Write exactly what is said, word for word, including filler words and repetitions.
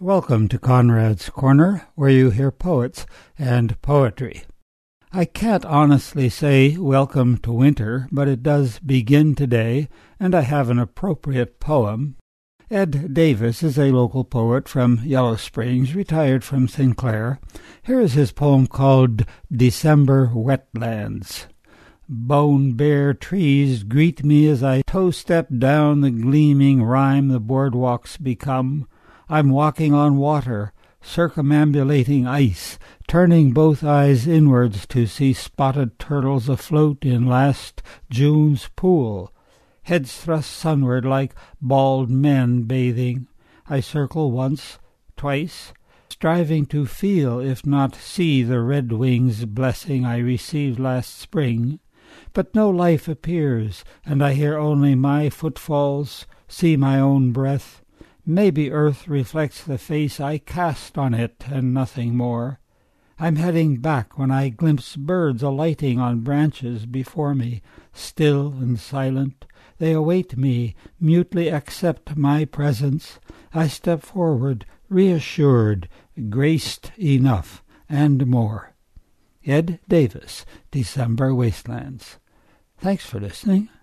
Welcome to Conrad's Corner, where you hear poets and poetry. I can't honestly say welcome to winter, but it does begin today, and I have an appropriate poem. Ed Davis is a local poet from Yellow Springs, retired from Sinclair. Here is his poem called December Wetlands. Bone-bare trees greet me as I toe-step down the gleaming rime the boardwalks become. I'm walking on water, circumambulating ice, turning both eyes inwards to see spotted turtles afloat in last June's pool, heads thrust sunward like bald men bathing. I circle once, twice, striving to feel, if not see, the red wings blessing I received last spring. But no life appears, and I hear only my footfalls, see my own breath. Maybe earth reflects the face I cast on it, and nothing more. I'm heading back when I glimpse birds alighting on branches before me, still and silent. They await me, mutely accept my presence. I step forward, reassured, graced enough, and more. Ed Davis, December Wastelands. Thanks for listening.